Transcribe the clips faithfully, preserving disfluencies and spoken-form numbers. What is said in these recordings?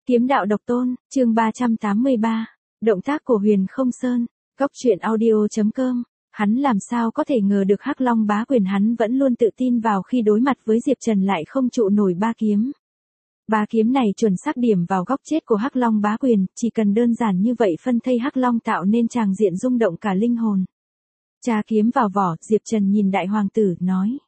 Kiếm đạo độc tôn, chương ba trăm tám mươi ba. Động tác của Huyền Không Sơn. Góc truyện audio chấm com. Hắn làm sao có thể ngờ được Hắc Long Bá Quyền hắn vẫn luôn tự tin vào khi đối mặt với Diệp Trần lại không trụ nổi ba kiếm. Ba kiếm này chuẩn xác điểm vào góc chết của Hắc Long Bá Quyền, chỉ cần đơn giản như vậy phân thây Hắc Long tạo nên tràng diện rung động cả linh hồn. Tra kiếm vào vỏ, Diệp Trần nhìn đại hoàng tử, nói.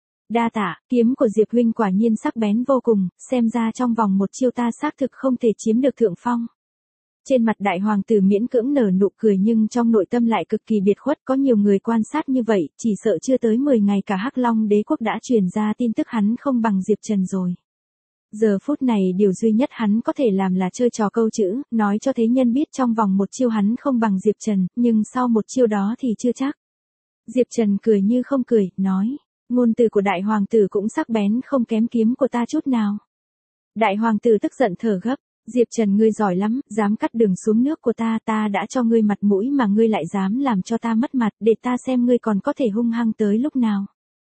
Đa tạ, kiếm của Diệp huynh quả nhiên sắc bén vô cùng, xem ra trong vòng một chiêu ta xác thực không thể chiếm được thượng phong. Trên mặt đại hoàng tử miễn cưỡng nở nụ cười nhưng trong nội tâm lại cực kỳ biệt khuất, có nhiều người quan sát như vậy, chỉ sợ chưa tới mười ngày cả Hắc Long đế quốc đã truyền ra tin tức hắn không bằng Diệp Trần rồi. Giờ phút này điều duy nhất hắn có thể làm là chơi trò câu chữ, nói cho thế nhân biết trong vòng một chiêu hắn không bằng Diệp Trần, nhưng sau một chiêu đó thì chưa chắc. Diệp Trần cười như không cười, nói. Ngôn từ của đại hoàng tử cũng sắc bén không kém kiếm của ta chút nào. Đại hoàng tử tức giận thở gấp. Diệp Trần ngươi giỏi lắm, dám cắt đường xuống nước của ta, ta đã cho ngươi mặt mũi mà ngươi lại dám làm cho ta mất mặt, để ta xem ngươi còn có thể hung hăng tới lúc nào.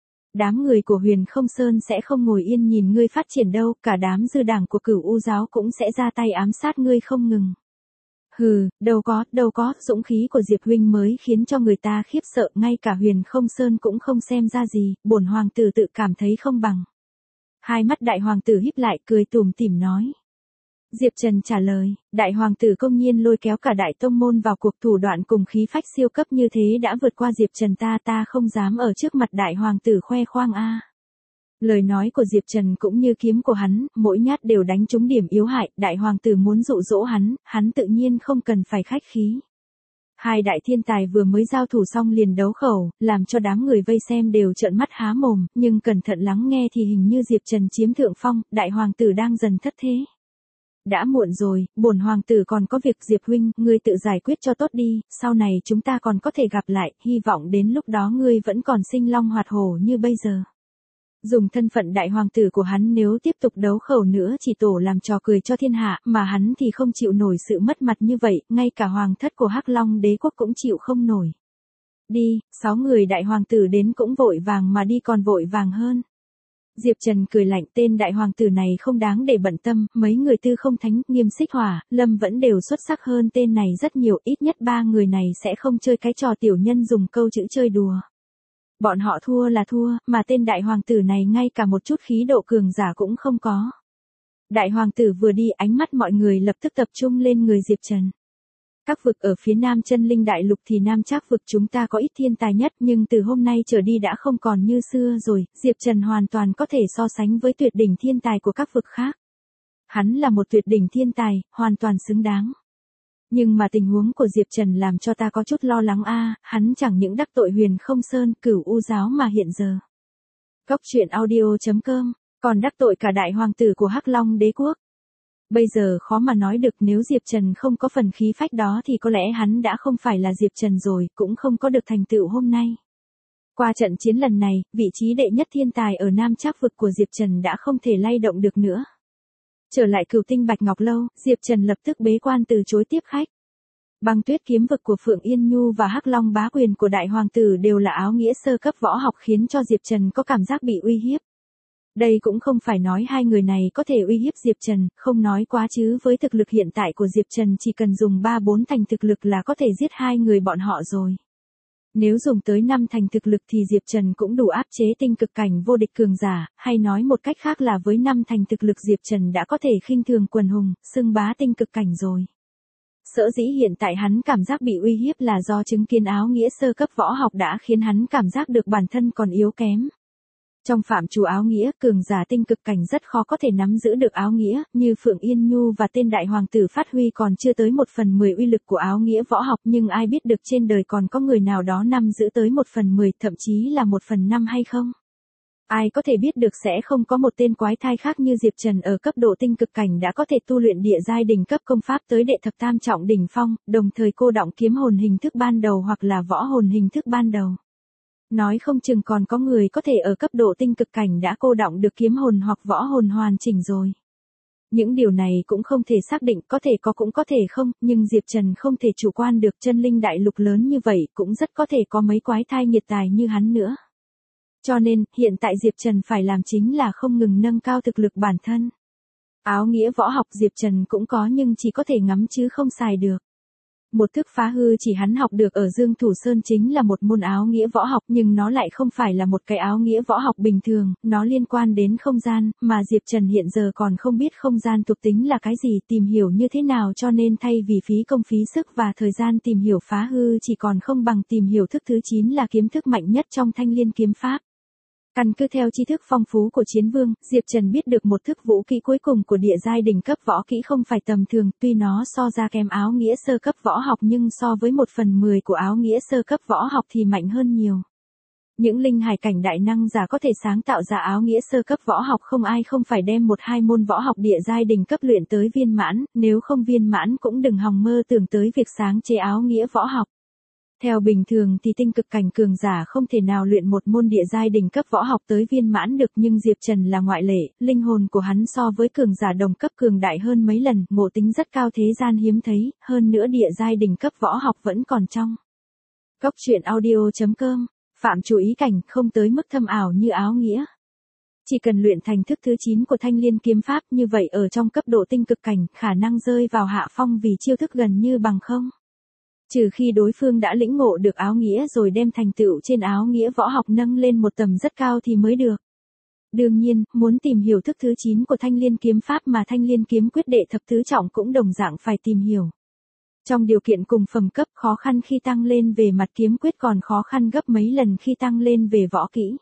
Đám người của Huyền Không Sơn sẽ không ngồi yên nhìn ngươi phát triển đâu, cả đám dư đảng của Cửu U giáo cũng sẽ ra tay ám sát ngươi không ngừng. Hừ, đâu có, đâu có, dũng khí của Diệp huynh mới khiến cho người ta khiếp sợ, ngay cả Huyền Không Sơn cũng không xem ra gì, bổn hoàng tử tự cảm thấy không bằng. Hai mắt đại hoàng tử híp lại cười tủm tỉm nói. Diệp Trần trả lời, đại hoàng tử công nhiên lôi kéo cả đại tông môn vào cuộc, thủ đoạn cùng khí phách siêu cấp như thế đã vượt qua Diệp Trần ta ta không dám ở trước mặt đại hoàng tử khoe khoang a. Lời nói của Diệp Trần cũng như kiếm của hắn, mỗi nhát đều đánh trúng điểm yếu hại, đại hoàng tử muốn dụ dỗ hắn, hắn tự nhiên không cần phải khách khí. Hai đại thiên tài vừa mới giao thủ xong liền đấu khẩu, làm cho đám người vây xem đều trợn mắt há mồm, nhưng cẩn thận lắng nghe thì hình như Diệp Trần chiếm thượng phong, đại hoàng tử đang dần thất thế. Đã muộn rồi, bổn hoàng tử còn có việc, Diệp huynh, ngươi tự giải quyết cho tốt đi, sau này chúng ta còn có thể gặp lại, hy vọng đến lúc đó ngươi vẫn còn sinh long hoạt hổ như bây giờ. Dùng thân phận đại hoàng tử của hắn nếu tiếp tục đấu khẩu nữa chỉ tổ làm trò cười cho thiên hạ, mà hắn thì không chịu nổi sự mất mặt như vậy, ngay cả hoàng thất của Hắc Long đế quốc cũng chịu không nổi. Đi, sáu người đại hoàng tử đến cũng vội vàng mà đi còn vội vàng hơn. Diệp Trần cười lạnh, tên đại hoàng tử này không đáng để bận tâm, mấy người Tư Không Thánh, Nghiêm Xích Hỏa, Lâm vẫn đều xuất sắc hơn tên này rất nhiều, ít nhất ba người này sẽ không chơi cái trò tiểu nhân dùng câu chữ chơi đùa. Bọn họ thua là thua, mà tên đại hoàng tử này ngay cả một chút khí độ cường giả cũng không có. Đại hoàng tử vừa đi, ánh mắt mọi người lập tức tập trung lên người Diệp Trần. Các vực ở phía nam chân linh đại lục thì nam trác vực chúng ta có ít thiên tài nhất, nhưng từ hôm nay trở đi đã không còn như xưa rồi, Diệp Trần hoàn toàn có thể so sánh với tuyệt đỉnh thiên tài của các vực khác. Hắn là một tuyệt đỉnh thiên tài, hoàn toàn xứng đáng. Nhưng mà tình huống của Diệp Trần làm cho ta có chút lo lắng a, hắn chẳng những đắc tội Huyền Không Sơn, Cửu U giáo mà hiện giờ. Góc truyện audio chấm com, còn đắc tội cả đại hoàng tử của Hắc Long đế quốc. Bây giờ khó mà nói được, nếu Diệp Trần không có phần khí phách đó thì có lẽ hắn đã không phải là Diệp Trần rồi, cũng không có được thành tựu hôm nay. Qua trận chiến lần này, vị trí đệ nhất thiên tài ở Nam Trác vực của Diệp Trần đã không thể lay động được nữa. Trở lại Cửu Tinh Bạch Ngọc Lâu, Diệp Trần lập tức bế quan từ chối tiếp khách. Băng Tuyết kiếm vực của Phượng Yên Nhu và Hắc Long Bá Quyền của đại hoàng tử đều là áo nghĩa sơ cấp võ học khiến cho Diệp Trần có cảm giác bị uy hiếp. Đây cũng không phải nói hai người này có thể uy hiếp Diệp Trần, không nói quá chứ với thực lực hiện tại của Diệp Trần chỉ cần dùng ba bốn thành thực lực là có thể giết hai người bọn họ rồi. Nếu dùng tới năm thành thực lực thì Diệp Trần cũng đủ áp chế tinh cực cảnh vô địch cường giả, hay nói một cách khác là với năm thành thực lực Diệp Trần đã có thể khinh thường quần hùng, xưng bá tinh cực cảnh rồi. Sở dĩ hiện tại hắn cảm giác bị uy hiếp là do chứng kiến áo nghĩa sơ cấp võ học đã khiến hắn cảm giác được bản thân còn yếu kém. Trong phạm trù áo nghĩa, cường giả tinh cực cảnh rất khó có thể nắm giữ được áo nghĩa, như Phượng Yên Nhu và tên đại hoàng tử phát huy còn chưa tới một phần mười uy lực của áo nghĩa võ học, nhưng ai biết được trên đời còn có người nào đó nắm giữ tới một phần mười, thậm chí là một phần năm hay không? Ai có thể biết được sẽ không có một tên quái thai khác như Diệp Trần ở cấp độ tinh cực cảnh đã có thể tu luyện địa giai đỉnh cấp công pháp tới đệ thập tam trọng đỉnh phong, đồng thời cô đọng kiếm hồn hình thức ban đầu hoặc là võ hồn hình thức ban đầu. Nói không chừng còn có người có thể ở cấp độ tinh cực cảnh đã cô đọng được kiếm hồn hoặc võ hồn hoàn chỉnh rồi. Những điều này cũng không thể xác định, có thể có cũng có thể không, nhưng Diệp Trần không thể chủ quan được, chân linh đại lục lớn như vậy cũng rất có thể có mấy quái thai nghiệt tài như hắn nữa. Cho nên, hiện tại Diệp Trần phải làm chính là không ngừng nâng cao thực lực bản thân. Áo nghĩa võ học Diệp Trần cũng có nhưng chỉ có thể ngắm chứ không xài được. Một thức phá hư chỉ hắn học được ở Dương Thủ Sơn chính là một môn áo nghĩa võ học nhưng nó lại không phải là một cái áo nghĩa võ học bình thường, nó liên quan đến không gian, mà Diệp Trần hiện giờ còn không biết không gian thuộc tính là cái gì, tìm hiểu như thế nào, cho nên thay vì phí công phí sức và thời gian tìm hiểu phá hư chỉ còn không bằng tìm hiểu thức thứ chín là kiếm thức mạnh nhất trong Thanh Liên kiếm pháp. Căn cứ theo tri thức phong phú của Chiến Vương, Diệp Trần biết được một thức vũ kỹ cuối cùng của địa giai đỉnh cấp võ kỹ không phải tầm thường, tuy nó so ra kém áo nghĩa sơ cấp võ học nhưng so với một phần mười của áo nghĩa sơ cấp võ học thì mạnh hơn nhiều. Những linh hải cảnh đại năng giả có thể sáng tạo ra áo nghĩa sơ cấp võ học không ai không phải đem một hai môn võ học địa giai đỉnh cấp luyện tới viên mãn, nếu không viên mãn cũng đừng hòng mơ tưởng tới việc sáng chế áo nghĩa võ học. Theo bình thường thì tinh cực cảnh cường giả không thể nào luyện một môn địa giai đỉnh cấp võ học tới viên mãn được nhưng Diệp Trần là ngoại lệ, linh hồn của hắn so với cường giả đồng cấp cường đại hơn mấy lần, ngộ tính rất cao thế gian hiếm thấy, hơn nữa địa giai đỉnh cấp võ học vẫn còn trong. Cốc truyện audio chấm com, phạm chủ ý cảnh không tới mức thâm ảo như áo nghĩa. Chỉ cần luyện thành thức thứ chín của Thanh Liên kiếm pháp như vậy ở trong cấp độ tinh cực cảnh, khả năng rơi vào hạ phong vì chiêu thức gần như bằng không. Trừ khi đối phương đã lĩnh ngộ được áo nghĩa rồi đem thành tựu trên áo nghĩa võ học nâng lên một tầm rất cao thì mới được. Đương nhiên, muốn tìm hiểu thức thứ chín của Thanh Liên kiếm pháp mà Thanh Liên kiếm quyết đệ thập tứ trọng cũng đồng dạng phải tìm hiểu. Trong điều kiện cùng phẩm cấp, khó khăn khi tăng lên về mặt kiếm quyết còn khó khăn gấp mấy lần khi tăng lên về võ kỹ.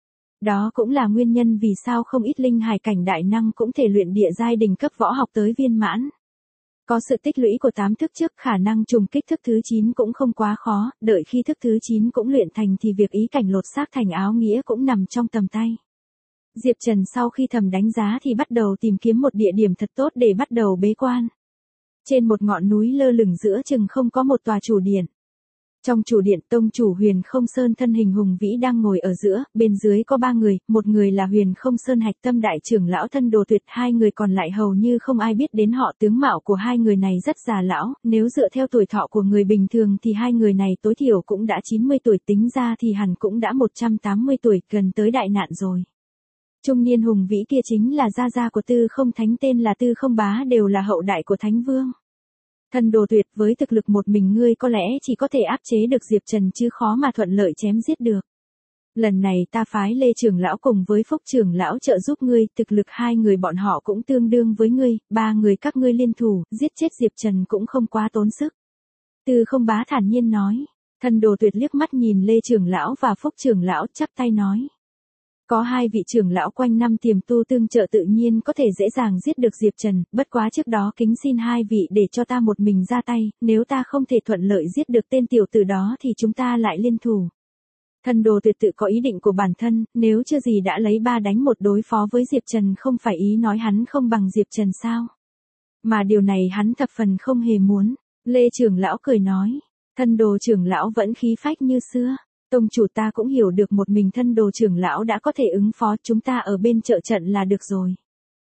Đó cũng là nguyên nhân vì sao không ít linh hải cảnh đại năng cũng thể luyện địa giai đỉnh cấp võ học tới viên mãn. Có sự tích lũy của tám thức trước, khả năng trùng kích thức thứ chín cũng không quá khó, đợi khi thức thứ chín cũng luyện thành thì việc ý cảnh lột xác thành áo nghĩa cũng nằm trong tầm tay. Diệp Trần sau khi thầm đánh giá thì bắt đầu tìm kiếm một địa điểm thật tốt để bắt đầu bế quan. Trên một ngọn núi lơ lửng giữa chừng không có một tòa chủ điện. Trong chủ điện, tông chủ Huyền Không Sơn thân hình hùng vĩ đang ngồi ở giữa, bên dưới có ba người, một người là Huyền Không Sơn Hạch Tâm đại trưởng lão thân đồ tuyệt, hai người còn lại hầu như không ai biết đến họ. Tướng mạo của hai người này rất già lão, nếu dựa theo tuổi thọ của người bình thường thì hai người này tối thiểu cũng đã chín mươi tuổi, tính ra thì hẳn cũng đã một trăm tám mươi tuổi, gần tới đại nạn rồi. Trung niên hùng vĩ kia chính là gia gia của Tư Không Thánh, tên là Tư Không Bá, đều là hậu đại của Thánh Vương. Thân đồ tuyệt, với thực lực một mình ngươi có lẽ chỉ có thể áp chế được Diệp Trần chứ khó mà thuận lợi chém giết được. Lần này ta phái Lê trưởng lão cùng với Phúc trưởng lão trợ giúp ngươi, thực lực hai người bọn họ cũng tương đương với ngươi, ba người các ngươi liên thủ, giết chết Diệp Trần cũng không quá tốn sức. Tư Không Bá thản nhiên nói. Thân đồ tuyệt liếc mắt nhìn Lê trưởng lão và Phúc trưởng lão, chắp tay nói. Có hai vị trưởng lão quanh năm tiềm tu tương trợ tự nhiên có thể dễ dàng giết được Diệp Trần, bất quá trước đó kính xin hai vị để cho ta một mình ra tay, nếu ta không thể thuận lợi giết được tên tiểu tử đó thì chúng ta lại liên thủ. Thân đồ tuyệt tự có ý định của bản thân, nếu chưa gì đã lấy ba đánh một đối phó với Diệp Trần, không phải ý nói hắn không bằng Diệp Trần sao? Mà điều này hắn thập phần không hề muốn. Lê trưởng lão cười nói, thân đồ trưởng lão vẫn khí phách như xưa. Tông chủ, ta cũng hiểu được một mình thân đồ trưởng lão đã có thể ứng phó, chúng ta ở bên trợ trận là được rồi.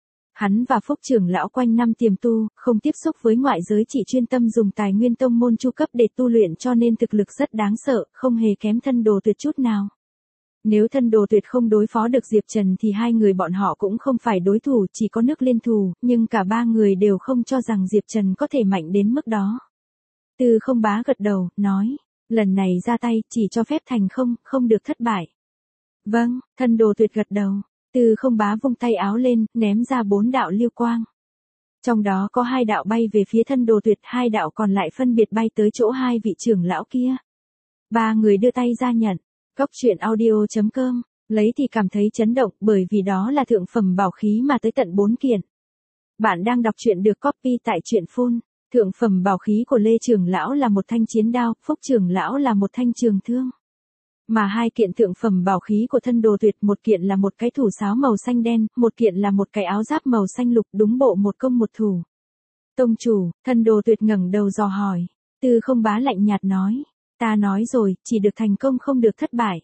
Hắn và Phúc trưởng lão quanh năm tiềm tu, không tiếp xúc với ngoại giới, chỉ chuyên tâm dùng tài nguyên tông môn chu cấp để tu luyện cho nên thực lực rất đáng sợ, không hề kém thân đồ tuyệt chút nào. Nếu thân đồ tuyệt không đối phó được Diệp Trần thì hai người bọn họ cũng không phải đối thủ, chỉ có nước liên thủ, nhưng cả ba người đều không cho rằng Diệp Trần có thể mạnh đến mức đó. Tư Không Bá gật đầu, nói. Lần này ra tay, chỉ cho phép thành không, không được thất bại. Vâng, thân đồ tuyệt gật đầu. Tư Không Bá vung tay áo lên, ném ra bốn đạo lưu quang. Trong đó có hai đạo bay về phía thân đồ tuyệt, hai đạo còn lại phân biệt bay tới chỗ hai vị trưởng lão kia. Ba người đưa tay ra nhận. Cốc truyện audio chấm com, lấy thì cảm thấy chấn động bởi vì đó là thượng phẩm bảo khí mà tới tận bốn kiện. Bạn đang đọc truyện được copy tại truyện phun. Thượng phẩm bảo khí của Lê trưởng lão là một thanh chiến đao, Phúc trưởng lão là một thanh trường thương. Mà hai kiện thượng phẩm bảo khí của thân đồ tuyệt, một kiện là một cái thủ sáo màu xanh đen, một kiện là một cái áo giáp màu xanh lục, đúng bộ một công một thủ. Tông chủ, thân đồ tuyệt ngẩng đầu dò hỏi. Tư Không Bá lạnh nhạt nói. Ta nói rồi, chỉ được thành công không được thất bại.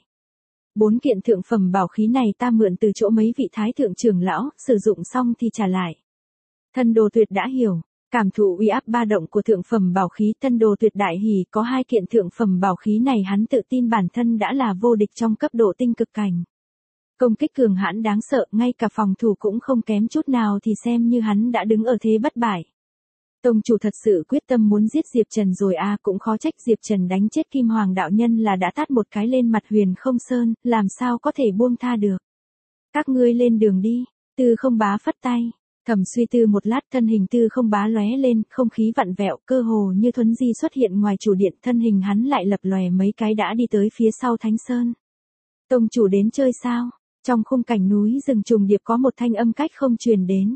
Bốn kiện thượng phẩm bảo khí này ta mượn từ chỗ mấy vị thái thượng trưởng lão, sử dụng xong thì trả lại. Thân đồ tuyệt đã hiểu. Cảm thụ uy áp ba động của thượng phẩm bảo khí, thân đồ tuyệt đại hỉ, có hai kiện thượng phẩm bảo khí này hắn tự tin bản thân đã là vô địch trong cấp độ tinh cực cảnh. Công kích cường hãn đáng sợ, ngay cả phòng thủ cũng không kém chút nào thì xem như hắn đã đứng ở thế bất bại. Tông chủ thật sự quyết tâm muốn giết Diệp Trần rồi à, cũng khó trách Diệp Trần đánh chết Kim Hoàng đạo nhân là đã tát một cái lên mặt Huyền Không Sơn, làm sao có thể buông tha được. Các ngươi lên đường đi, Tư Không Bá phất tay. Thầm suy tư một lát, thân hình Tư Không Bá lóe lên, không khí vặn vẹo, cơ hồ như thuấn di xuất hiện ngoài chủ điện, thân hình hắn lại lập lòe mấy cái đã đi tới phía sau Thánh Sơn. Tông chủ đến chơi sao? Trong khung cảnh núi rừng trùng điệp có một thanh âm cách không truyền đến.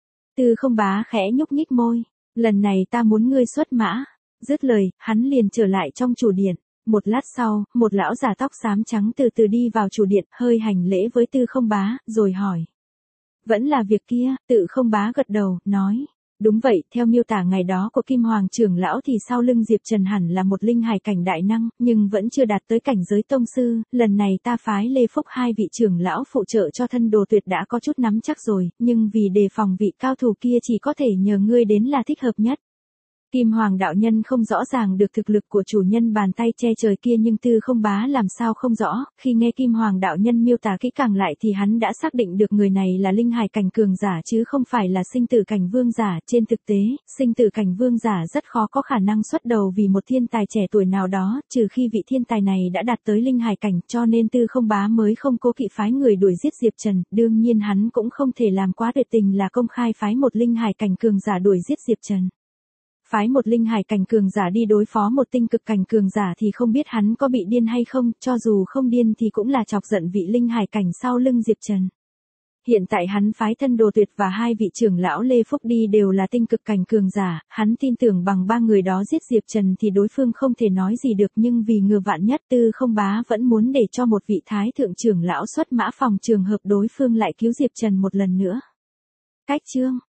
Tư Không Bá khẽ nhúc nhích môi, lần này ta muốn ngươi xuất mã. Dứt lời, hắn liền trở lại trong chủ điện. Một lát sau, một lão già tóc xám trắng từ từ đi vào chủ điện, hơi hành lễ với Tư Không Bá, rồi hỏi. Vẫn là việc kia, Tư Không Bá gật đầu, nói. Đúng vậy, theo miêu tả ngày đó của Kim Hoàng trưởng lão thì sau lưng Diệp Trần hẳn là một linh hải cảnh đại năng, nhưng vẫn chưa đạt tới cảnh giới tông sư, lần này ta phái Lê Phúc hai vị trưởng lão phụ trợ cho thân đồ tuyệt đã có chút nắm chắc rồi, nhưng vì đề phòng vị cao thủ kia chỉ có thể nhờ ngươi đến là thích hợp nhất. Kim Hoàng đạo nhân không rõ ràng được thực lực của chủ nhân bàn tay che trời kia, nhưng Tư Không Bá làm sao không rõ, khi nghe Kim Hoàng đạo nhân miêu tả kỹ càng lại thì hắn đã xác định được người này là linh hải cảnh cường giả chứ không phải là sinh tử cảnh vương giả. Trên thực tế, sinh tử cảnh vương giả rất khó có khả năng xuất đầu vì một thiên tài trẻ tuổi nào đó, trừ khi vị thiên tài này đã đạt tới linh hải cảnh, cho nên Tư Không Bá mới không cố kỵ phái người đuổi giết Diệp Trần. Đương nhiên hắn cũng không thể làm quá tuyệt tình là công khai phái một linh hải cảnh cường giả đuổi giết Diệp Trần. Phái một linh hải cảnh cường giả đi đối phó một tinh cực cảnh cường giả thì không biết hắn có bị điên hay không, cho dù không điên thì cũng là chọc giận vị linh hải cảnh sau lưng Diệp Trần. Hiện tại hắn phái thân đồ tuyệt và hai vị trưởng lão Lê Phúc đi đều là tinh cực cảnh cường giả, hắn tin tưởng bằng ba người đó giết Diệp Trần thì đối phương không thể nói gì được, nhưng vì ngừa vạn nhất Tư Không Bá vẫn muốn để cho một vị thái thượng trưởng lão xuất mã phòng trường hợp đối phương lại cứu Diệp Trần một lần nữa. Cách chương